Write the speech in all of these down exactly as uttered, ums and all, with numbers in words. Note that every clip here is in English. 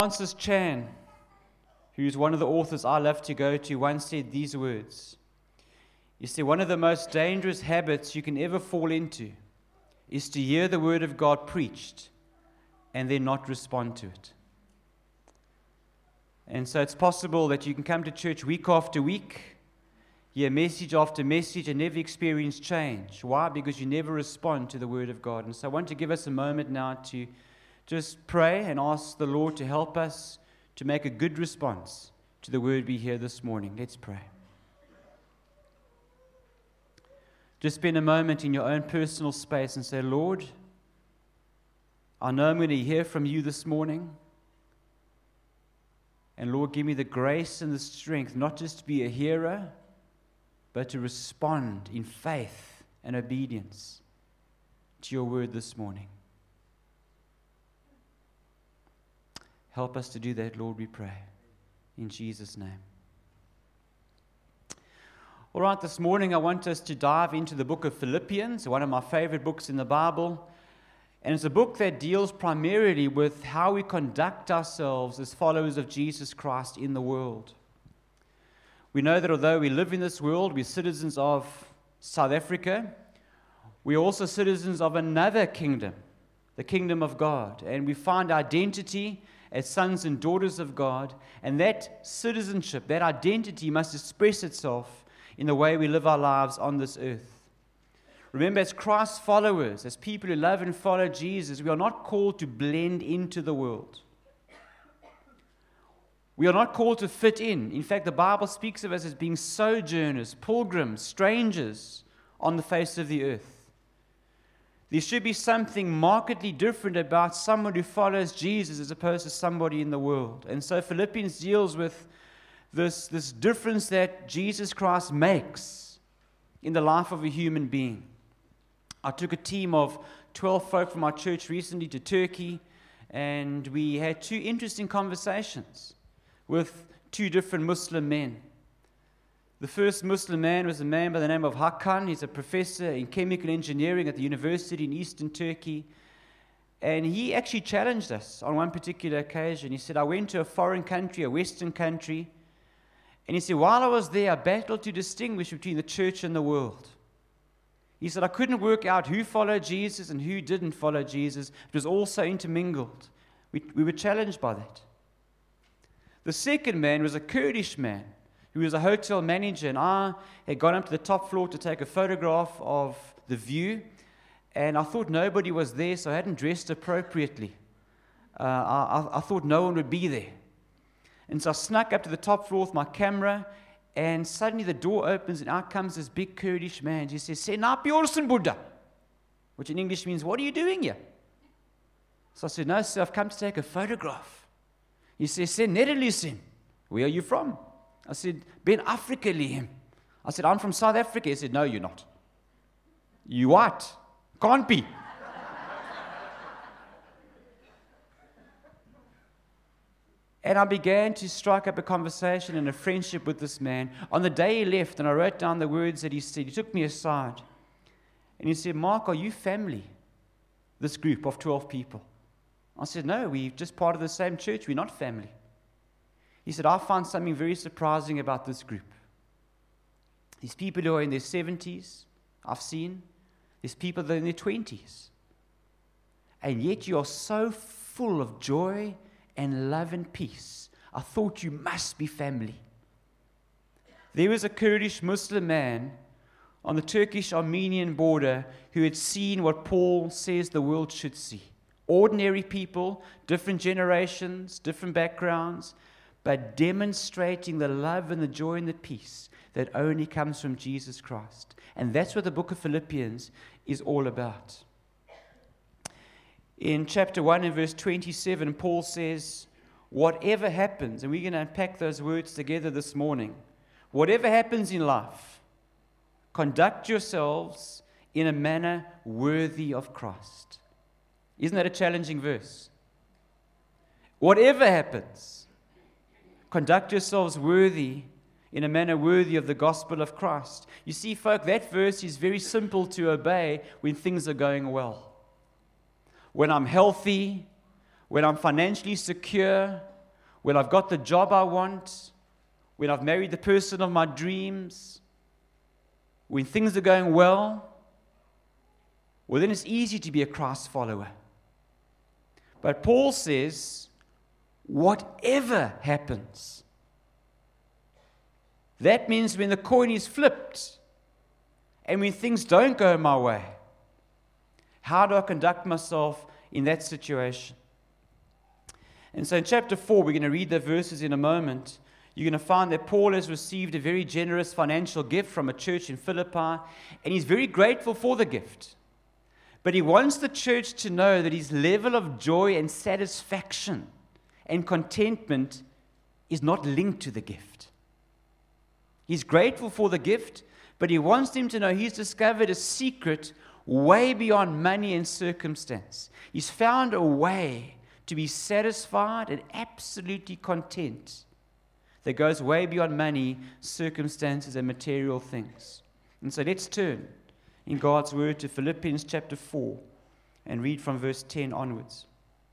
Francis Chan, who's one of the authors I love to go to, once said these words. He said, one of the most dangerous habits you can ever fall into is to hear the word of God preached and then not respond to it. And so it's possible that you can come to church week after week, hear message after message, and never experience change. Why? Because you never respond to the word of God. And so I want to give us a moment now to just pray and ask the Lord to help us to make a good response to the word we hear this morning. Let's pray. Just spend a moment in your own personal space and say, Lord, I know I'm going to hear from you this morning. And Lord, give me the grace and the strength not just to be a hearer, but to respond in faith and obedience to your word this morning. Help us to do that, Lord, we pray. In Jesus' name. All right, this morning I want us to dive into the book of Philippians, one of my favorite books in the Bible. And it's a book that deals primarily with how we conduct ourselves as followers of Jesus Christ in the world. We know that although we live in this world, we're citizens of South Africa, we're also citizens of another kingdom, the kingdom of God. And we find identity as sons and daughters of God. And that citizenship, that identity must express itself in the way we live our lives on this earth. Remember, as Christ's followers, as people who love and follow Jesus, we are not called to blend into the world. We are not called to fit in. In fact, the Bible speaks of us as being sojourners, pilgrims, strangers on the face of the earth. There should be something markedly different about someone who follows Jesus as opposed to somebody in the world. And so Philippians deals with this, this difference that Jesus Christ makes in the life of a human being. I took a team of twelve folk from our church recently to Turkey, and we had two interesting conversations with two different Muslim men. The first Muslim man was a man by the name of Hakan. He's a professor in chemical engineering at the university in eastern Turkey. And he actually challenged us on one particular occasion. He said, I went to a foreign country, a Western country, and he said, while I was there, I battled to distinguish between the church and the world. He said, I couldn't work out who followed Jesus and who didn't follow Jesus. It was all so intermingled. We, we were challenged by that. The second man was a Kurdish man who was a hotel manager, and I had gone up to the top floor to take a photograph of the view, and I thought nobody was there, so I hadn't dressed appropriately. Uh, I, I thought no one would be there. And so I snuck up to the top floor with my camera, and suddenly the door opens, and out comes this big Kurdish man. He says, "Sen ne yapıyorsun burada?" Which in English means, what are you doing here? So I said, no, sir, I've come to take a photograph. He says, "Sen nerelisin?" Where are you from? I said, "Ben Afrikaliyim." I said, "I'm from South Africa." He said, "No, you're not." "You what?" "Can't be." And I began to strike up a conversation and a friendship with this man. On the day he left, and I wrote down the words that he said, he took me aside. And he said, "Mark, are you family, this group of twelve people?" I said, "No, we're just part of the same church. We're not family." He said, "I found something very surprising about this group. These people who are in their seventies, I've seen. There's people that are in their twenties. And yet you are so full of joy and love and peace. I thought you must be family." There was a Kurdish Muslim man on the Turkish-Armenian border who had seen what Paul says the world should see. Ordinary people, different generations, different backgrounds, but demonstrating the love and the joy and the peace that only comes from Jesus Christ. And that's what the book of Philippians is all about. In chapter one and verse twenty-seven, Paul says, whatever happens, and we're going to unpack those words together this morning, whatever happens in life, conduct yourselves in a manner worthy of Christ. Isn't that a challenging verse? Whatever happens, conduct yourselves worthy in a manner worthy of the gospel of Christ. You see, folk, that verse is very simple to obey when things are going well. When I'm healthy, when I'm financially secure, when I've got the job I want, when I've married the person of my dreams, when things are going well, well, then it's easy to be a Christ follower. But Paul says, whatever happens, that means when the coin is flipped and when things don't go my way, how do I conduct myself in that situation? And so in chapter four, we're going to read the verses in a moment. You're going to find that Paul has received a very generous financial gift from a church in Philippi, and he's very grateful for the gift. But he wants the church to know that his level of joy and satisfaction and contentment is not linked to the gift. He's grateful for the gift, but he wants them to know he's discovered a secret way beyond money and circumstance. He's found a way to be satisfied and absolutely content that goes way beyond money, circumstances, and material things. And so let's turn in God's word to Philippians chapter four and read from verse ten onwards.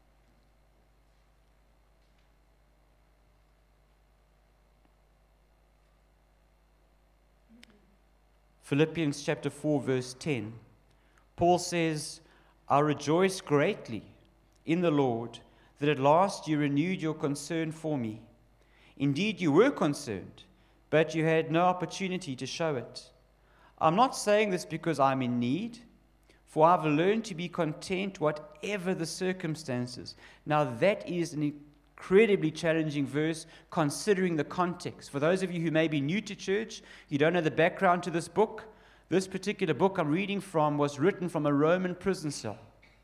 Philippians chapter four, verse ten. Paul says, I rejoice greatly in the Lord that at last you renewed your concern for me. Indeed, you were concerned, but you had no opportunity to show it. I'm not saying this because I'm in need, for I've learned to be content whatever the circumstances. Now, that is an incredibly challenging verse considering the context. For those of you who may be new to church, you don't know the background to this book, this particular book I'm reading from was written from a Roman prison cell.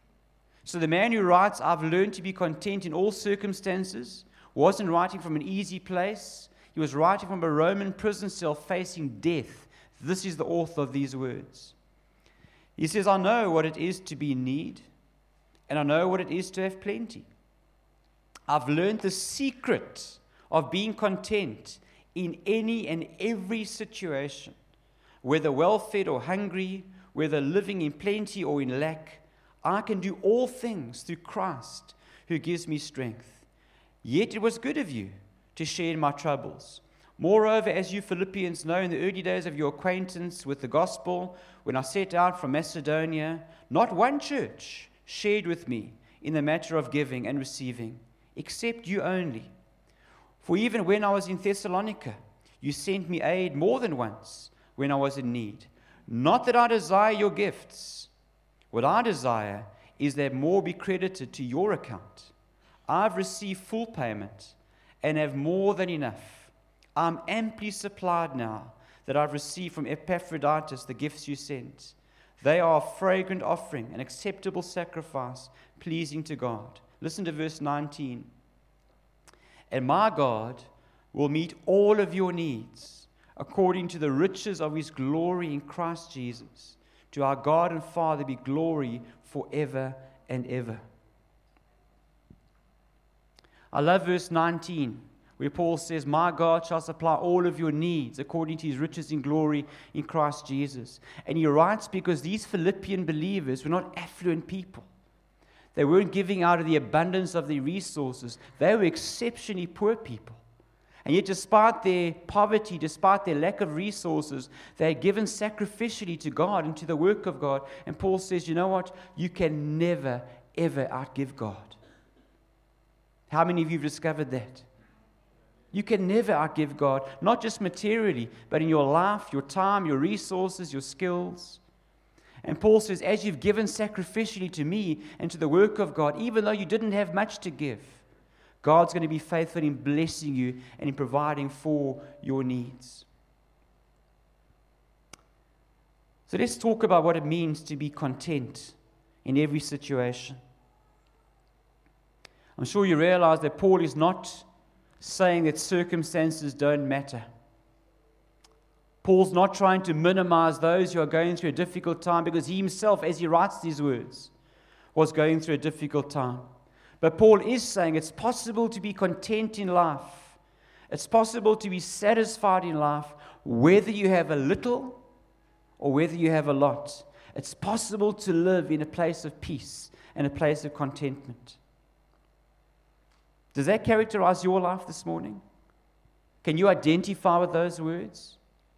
So the man who writes, I've learned to be content in all circumstances, wasn't writing from an easy place. He was writing from a Roman prison cell facing death. This is the author of these words. He says, I know what it is to be in need, and I know what it is to have plenty. I've learned the secret of being content in any and every situation, whether well-fed or hungry, whether living in plenty or in lack. I can do all things through Christ who gives me strength. Yet it was good of you to share in my troubles. Moreover, as you Philippians know, in the early days of your acquaintance with the gospel, when I set out from Macedonia, not one church shared with me in the matter of giving and receiving, except you only. For even when I was in Thessalonica, you sent me aid more than once when I was in need. Not that I desire your gifts. What I desire is that more be credited to your account. I've received full payment and have more than enough. I'm amply supplied now that I've received from Epaphroditus the gifts you sent. They are a fragrant offering, an acceptable sacrifice, pleasing to God. Listen to verse nineteen. And my God will meet all of your needs according to the riches of his glory in Christ Jesus. To our God and Father be glory forever and ever. I love verse nineteen, where Paul says, my God shall supply all of your needs according to his riches in glory in Christ Jesus. And he writes because these Philippian believers were not affluent people. They weren't giving out of the abundance of their resources. They were exceptionally poor people. And yet, despite their poverty, despite their lack of resources, they had given sacrificially to God and to the work of God. And Paul says, you know what? You can never, ever outgive God. How many of you have discovered that? You can never outgive God, not just materially, but in your life, your time, your resources, your skills. And Paul says, as you've given sacrificially to me and to the work of God, even though you didn't have much to give, God's going to be faithful in blessing you and in providing for your needs. So let's talk about what it means to be content in every situation. I'm sure you realize that Paul is not saying that circumstances don't matter. Paul's not trying to minimize those who are going through a difficult time, because he himself, as he writes these words, was going through a difficult time. But Paul is saying it's possible to be content in life. It's possible to be satisfied in life, whether you have a little or whether you have a lot. It's possible to live in a place of peace and a place of contentment. Does that characterize your life this morning? Can you identify with those words?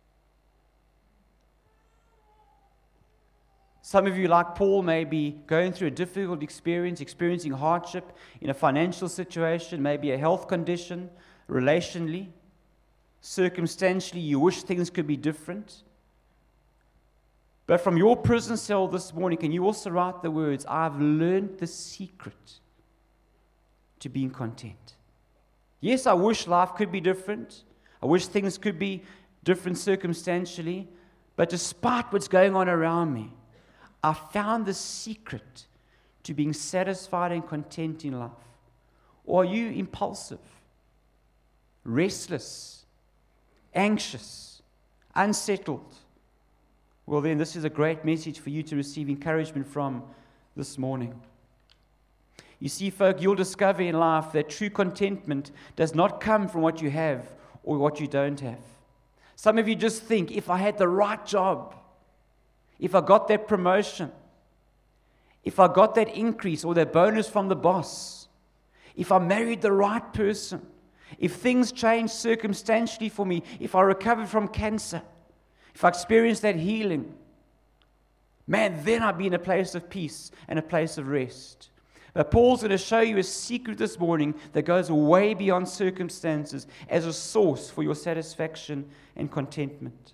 Some of you, like Paul, may be going through a difficult experience, experiencing hardship in a financial situation, maybe a health condition, relationally, circumstantially. You wish things could be different. But from your prison cell this morning, can you also write the words, I've learned the secret to being content. Yes, I wish life could be different. I wish things could be different circumstantially. But despite what's going on around me, I found the secret to being satisfied and content in life. Or are you impulsive, restless, anxious, unsettled? Well, then this is a great message for you to receive encouragement from this morning. You see, folk, you'll discover in life that true contentment does not come from what you have or what you don't have. Some of you just think, if I had the right job, if I got that promotion, if I got that increase or that bonus from the boss, if I married the right person, if things changed circumstantially for me, if I recovered from cancer, if I experienced that healing, man, then I'd be in a place of peace and a place of rest. But Paul's going to show you a secret this morning that goes way beyond circumstances as a source for your satisfaction and contentment.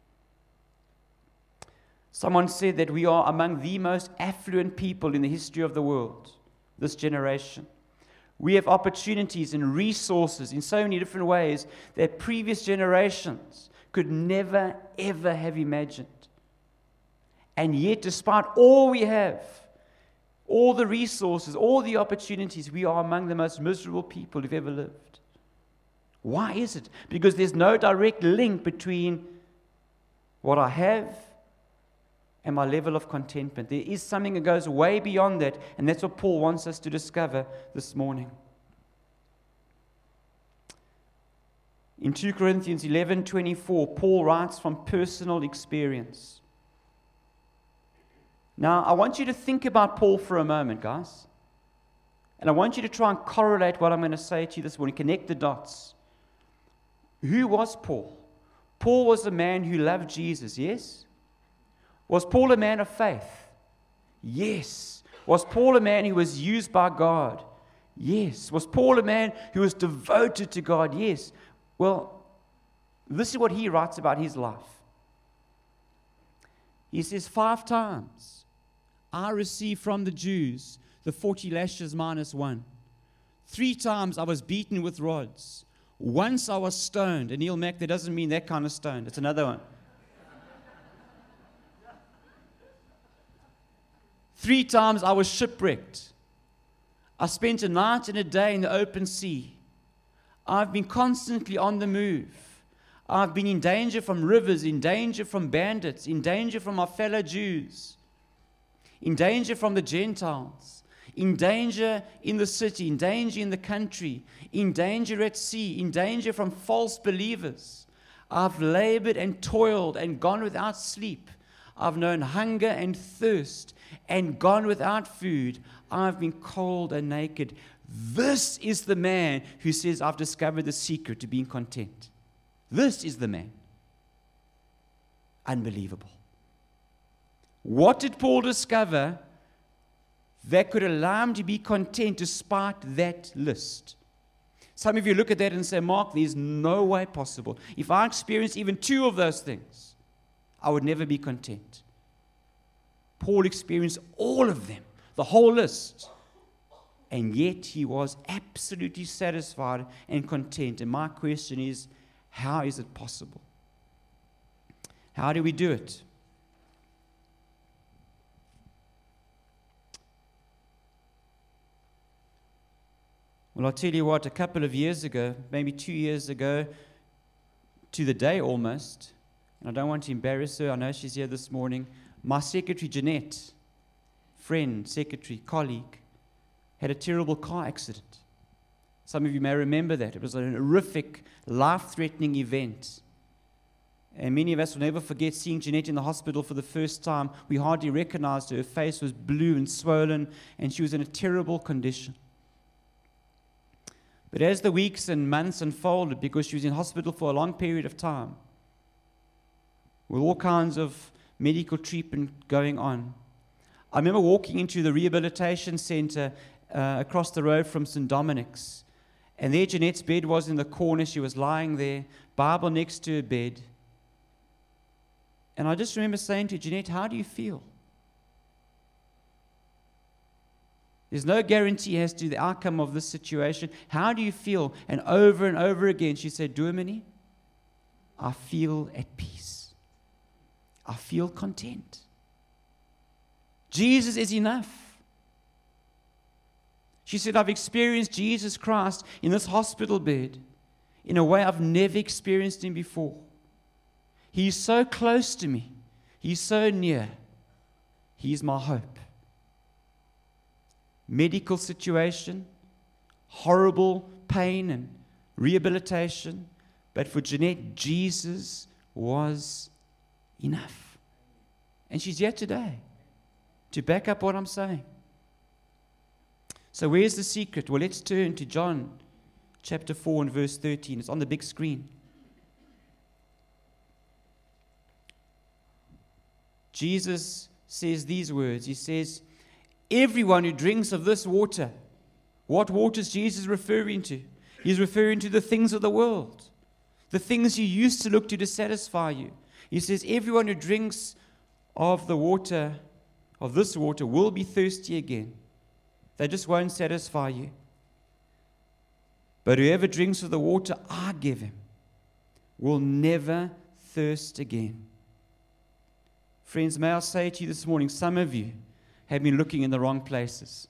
Someone said that we are among the most affluent people in the history of the world, this generation. We have opportunities and resources in so many different ways that previous generations could never, ever have imagined. And yet, despite all we have, all the resources, all the opportunities, we are among the most miserable people who've ever lived. Why is it? Because there's no direct link between what I have and my level of contentment. There is something that goes way beyond that, and that's what Paul wants us to discover this morning. In two Corinthians eleven twenty-four, Paul writes from personal experience. Now, I want you to think about Paul for a moment, guys. And I want you to try and correlate what I'm going to say to you this morning. Connect the dots. Who was Paul? Paul was a man who loved Jesus, yes? Was Paul a man of faith? Yes. Was Paul a man who was used by God? Yes. Was Paul a man who was devoted to God? Yes. Well, this is what he writes about his life. He says, five times I received from the Jews the forty lashes minus one. Three times I was beaten with rods. Once I was stoned. And Neil Mack, that doesn't mean that kind of stoned. It's another one. Three times I was shipwrecked. I spent a night and a day in the open sea. I've been constantly on the move. I've been in danger from rivers, in danger from bandits, in danger from my fellow Jews, in danger from the Gentiles, in danger in the city, in danger in the country, in danger at sea, in danger from false believers. I've labored and toiled and gone without sleep. I've known hunger and thirst and gone without food. I've been cold and naked. This is the man who says, I've discovered the secret to being content. This is the man. Unbelievable. What did Paul discover that could allow him to be content despite that list? Some of you look at that and say, Mark, there's no way possible. If I experienced even two of those things, I would never be content. Paul experienced all of them, the whole list. And yet he was absolutely satisfied and content. And my question is, how is it possible? How do we do it? Well, I'll tell you what, a couple of years ago, maybe two years ago, to the day almost, and I don't want to embarrass her, I know she's here this morning, my secretary, Jeanette, friend, secretary, colleague, had a terrible car accident. Some of you may remember that. It was an horrific, life-threatening event. And many of us will never forget seeing Jeanette in the hospital for the first time. We hardly recognized her. Her face was blue and swollen, and she was in a terrible condition. But as the weeks and months unfolded, because she was in hospital for a long period of time, with all kinds of medical treatment going on, I remember walking into the rehabilitation center uh, across the road from Saint Dominic's, and there Jeanette's bed was in the corner. She was lying there, Bible next to her bed. And I just remember saying to Jeanette, how do you feel? There's no guarantee as to the outcome of this situation. How do you feel? And over and over again, she said, Dominee, I feel at peace. I feel content. Jesus is enough. She said, I've experienced Jesus Christ in this hospital bed in a way I've never experienced him before. He's so close to me. He's so near. He's my hope. Medical situation, horrible pain and rehabilitation, but for Jeanette, Jesus was enough. And she's here today to back up what I'm saying. So where's the secret? Well, let's turn to John chapter four and verse thirteen. It's on the big screen. Jesus says these words. He says, everyone who drinks of this water, what water is Jesus referring to? He's referring to the things of the world, the things you used to look to to satisfy you. He says, everyone who drinks of the water, of this water, will be thirsty again. They just won't satisfy you. But whoever drinks of the water I give him will never thirst again. Friends, may I say to you this morning, some of you have been looking in the wrong places.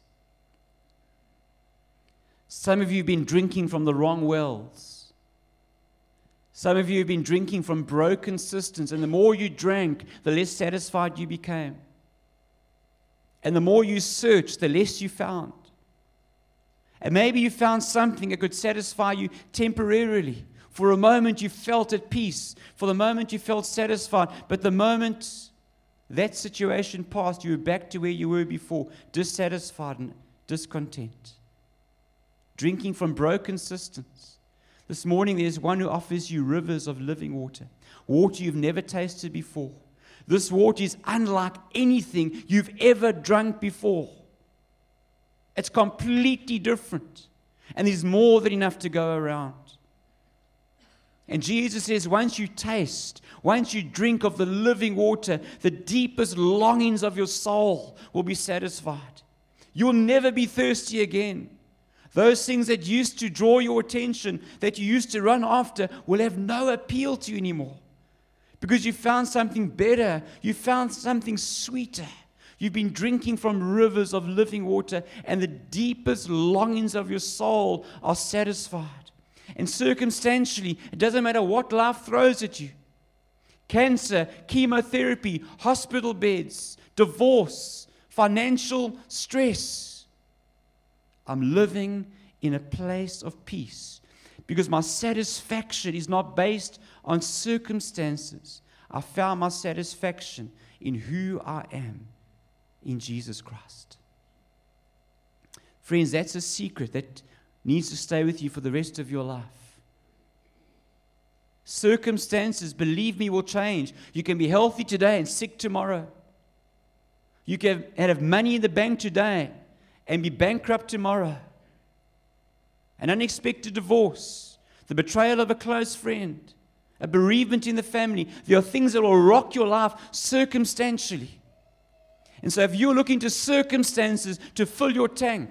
Some of you have been drinking from the wrong wells. Some of you have been drinking from broken cisterns, and the more you drank, the less satisfied you became. And the more you searched, the less you found. And maybe you found something that could satisfy you temporarily. For a moment you felt at peace. For the moment you felt satisfied. But the moment that situation passed, you were back to where you were before, dissatisfied and discontent. Drinking from broken cisterns. This morning there's one who offers you rivers of living water. Water you've never tasted before. This water is unlike anything you've ever drunk before. It's completely different. And there's more than enough to go around. And Jesus says, once you taste, once you drink of the living water, the deepest longings of your soul will be satisfied. You'll never be thirsty again. Those things that used to draw your attention, that you used to run after, will have no appeal to you anymore. Because you found something better. You found something sweeter. You've been drinking from rivers of living water, and the deepest longings of your soul are satisfied. And circumstantially, it doesn't matter what life throws at you. Cancer, chemotherapy, hospital beds, divorce, financial stress. I'm living in a place of peace because my satisfaction is not based on circumstances. I found my satisfaction in who I am in Jesus Christ. Friends, that's a secret that needs to stay with you for the rest of your life. Circumstances, believe me, will change. You can be healthy today and sick tomorrow. You can have money in the bank today and be bankrupt tomorrow. An unexpected divorce, the betrayal of a close friend, a bereavement in the family. There are things that will rock your life circumstantially. And so if you're looking to circumstances to fill your tank,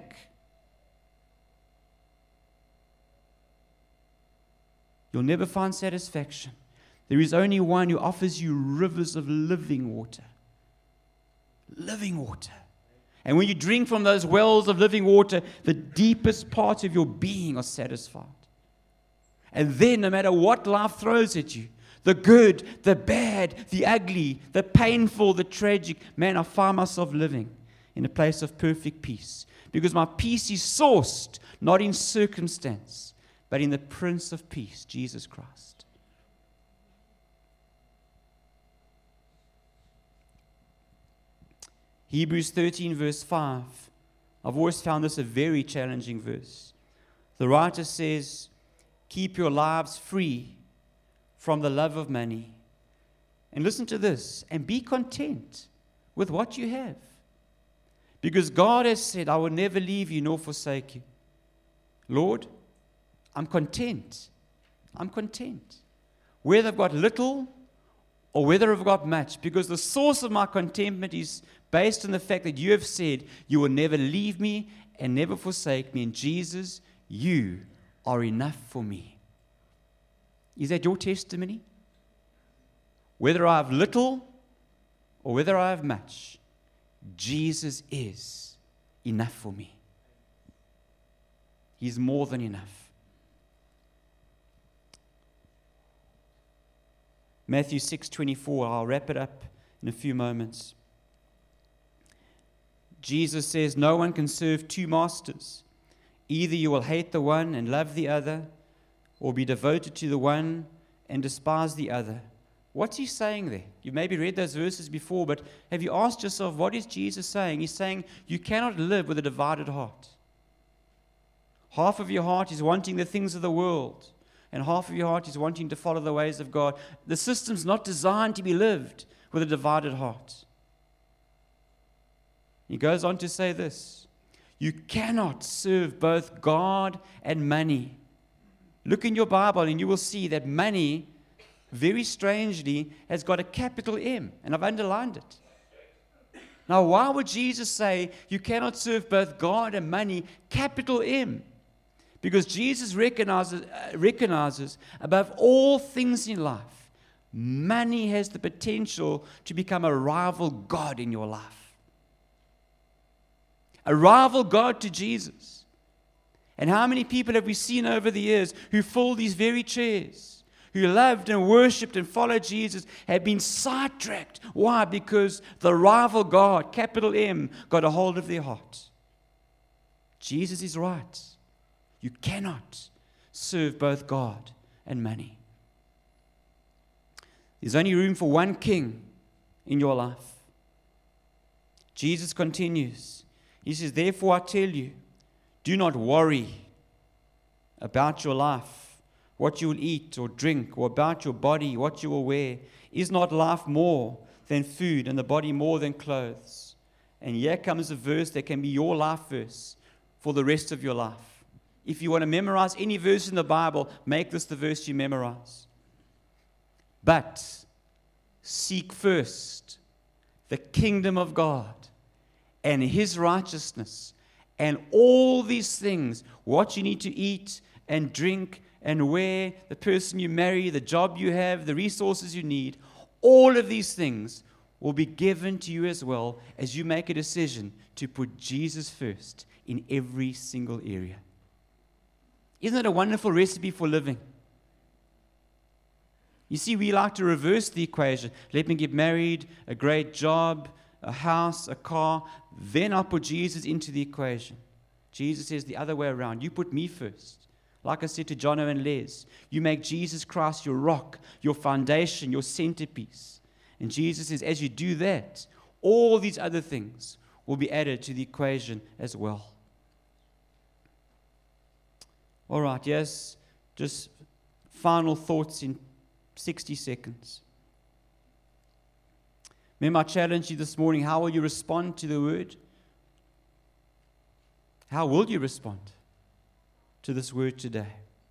you'll never find satisfaction. There is only one who offers you rivers of living water. Living water. And when you drink from those wells of living water, the deepest parts of your being are satisfied. And then, no matter what life throws at you, the good, the bad, the ugly, the painful, the tragic, man, I find myself living in a place of perfect peace. Because my peace is sourced not in circumstance, but in the Prince of Peace, Jesus Christ. Hebrews thirteen verse five. I've always found this a very challenging verse. The writer says, keep your lives free from the love of money. And listen to this, and be content with what you have. Because God has said, I will never leave you nor forsake you. Lord, I'm content. I'm content. Whether I've got little or whether I've got much, because the source of my contentment is based on the fact that you have said, you will never leave me and never forsake me. And Jesus, you are enough for me. Is that your testimony? Whether I have little or whether I have much, Jesus is enough for me. He's more than enough. Matthew six twenty-four, I'll wrap it up in a few moments. Jesus says, no one can serve two masters. Either you will hate the one and love the other, or be devoted to the one and despise the other. What's he saying there? You've maybe read those verses before, but have you asked yourself, what is Jesus saying? He's saying, you cannot live with a divided heart. Half of your heart is wanting the things of the world, and half of your heart is wanting to follow the ways of God. The system's not designed to be lived with a divided heart. He goes on to say this, you cannot serve both God and money. Look in your Bible and you will see that money, very strangely, has got a capital M, and I've underlined it. Now, why would Jesus say you cannot serve both God and money, capital M? Because Jesus recognizes, uh, recognizes above all things in life, money has the potential to become a rival God in your life. A rival God to Jesus. And how many people have we seen over the years who fill these very chairs, who loved and worshipped and followed Jesus, have been sidetracked. Why? Because the rival God, capital M, got a hold of their heart. Jesus is right. You cannot serve both God and money. There's only room for one king in your life. Jesus continues. He says, therefore I tell you, do not worry about your life, what you will eat or drink, or about your body, what you will wear. Is not life more than food, and the body more than clothes? And here comes a verse that can be your life verse for the rest of your life. If you want to memorize any verse in the Bible, make this the verse you memorize. But seek first the kingdom of God and His righteousness, and all these things, what you need to eat and drink and wear, the person you marry, the job you have, the resources you need, all of these things will be given to you as well as you make a decision to put Jesus first in every single area. Isn't that a wonderful recipe for living? You see, we like to reverse the equation. Let me get married, a great job, a house, a car, then I'll put Jesus into the equation. Jesus says the other way around. You put me first. Like I said to Jono and Les, you make Jesus Christ your rock, your foundation, your centerpiece. And Jesus says, as you do that, all these other things will be added to the equation as well. All right, yes, just final thoughts in sixty seconds. Remember, I challenged you this morning, how will you respond to the word? How will you respond to this word today?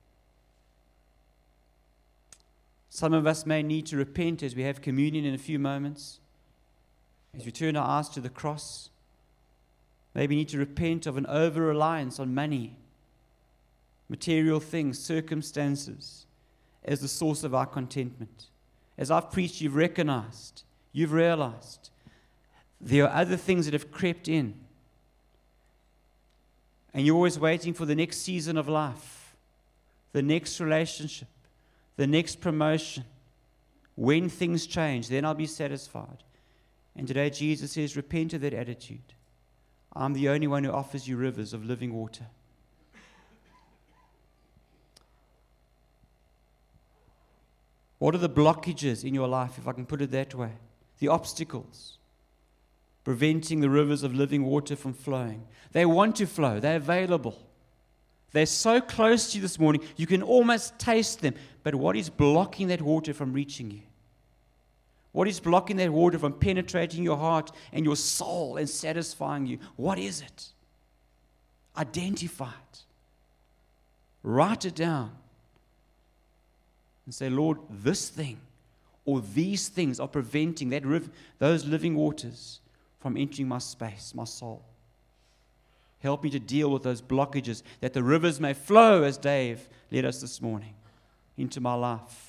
Some of us may need to repent as we have communion in a few moments, as we turn our eyes to the cross. Maybe need to repent of an over-reliance on money, material things, circumstances, as the source of our contentment. As I've preached, you've recognized, you've realized there are other things that have crept in. And you're always waiting for the next season of life, the next relationship, the next promotion. When things change, then I'll be satisfied. And today Jesus says, repent of that attitude. I'm the only one who offers you rivers of living water. What are the blockages in your life, if I can put it that way? The obstacles preventing the rivers of living water from flowing. They want to flow. They're available. They're so close to you this morning, you can almost taste them. But what is blocking that water from reaching you? What is blocking that water from penetrating your heart and your soul and satisfying you? What is it? Identify it. Write it down. And say, Lord, this thing or these things are preventing that riv- those living waters from entering my space, my soul. Help me to deal with those blockages, that the rivers may flow, as Dave led us this morning, into my life.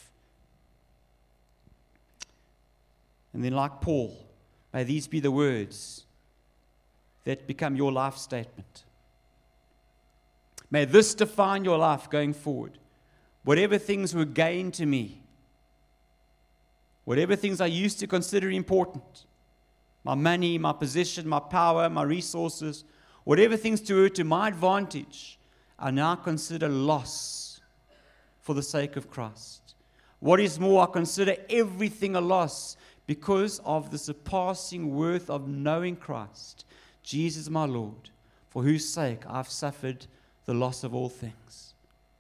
And then, like Paul, may these be the words that become your life statement. May this define your life going forward. Whatever things were gain to me, whatever things I used to consider important, my money, my position, my power, my resources, whatever things were to my advantage, I now consider loss for the sake of Christ. What is more, I consider everything a loss because of the surpassing worth of knowing Christ, Jesus my Lord, for whose sake I've suffered the loss of all things.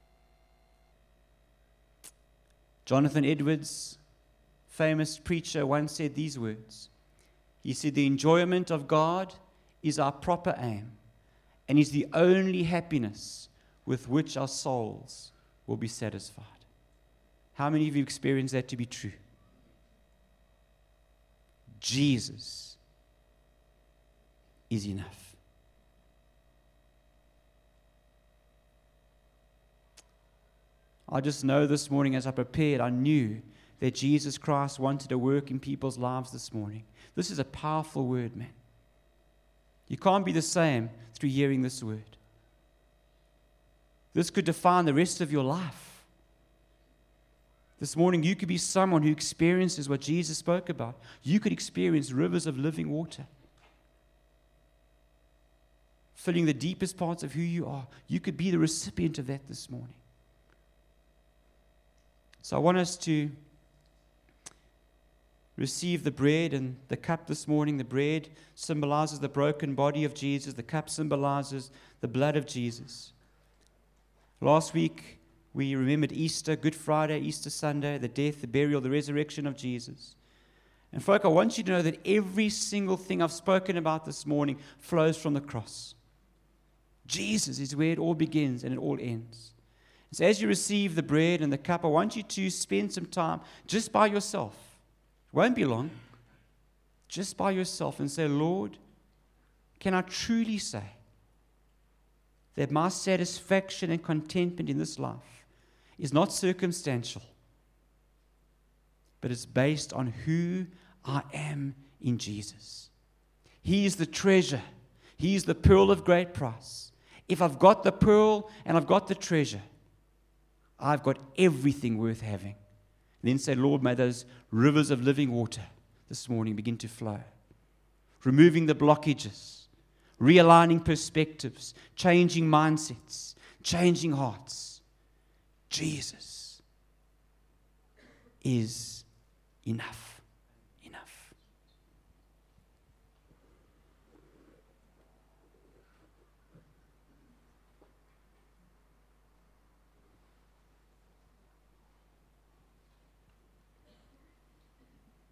Jonathan Edwards, famous preacher, once said these words. He said, the enjoyment of God is our proper aim and is the only happiness with which our souls will be satisfied. How many of you experience that to be true? Jesus is enough. I just know this morning as I prepared, I knew that Jesus Christ wanted to work in people's lives this morning. This is a powerful word, man. You can't be the same through hearing this word. This could define the rest of your life. This morning, you could be someone who experiences what Jesus spoke about. You could experience rivers of living water, filling the deepest parts of who you are. You could be the recipient of that this morning. So I want us to receive the bread and the cup this morning. The bread symbolizes the broken body of Jesus. The cup symbolizes the blood of Jesus. Last week, we remembered Easter, Good Friday, Easter Sunday, the death, the burial, the resurrection of Jesus. And folk, I want you to know that every single thing I've spoken about this morning flows from the cross. Jesus is where it all begins and it all ends. So as you receive the bread and the cup, I want you to spend some time just by yourself. It won't be long. Just by yourself and say, Lord, can I truly say that my satisfaction and contentment in this life is not circumstantial, but it's based on who I am in Jesus. He is the treasure. He is the pearl of great price. If I've got the pearl and I've got the treasure, I've got everything worth having. Then say, Lord, may those rivers of living water this morning begin to flow, removing the blockages, realigning perspectives, changing mindsets, changing hearts. Jesus is enough.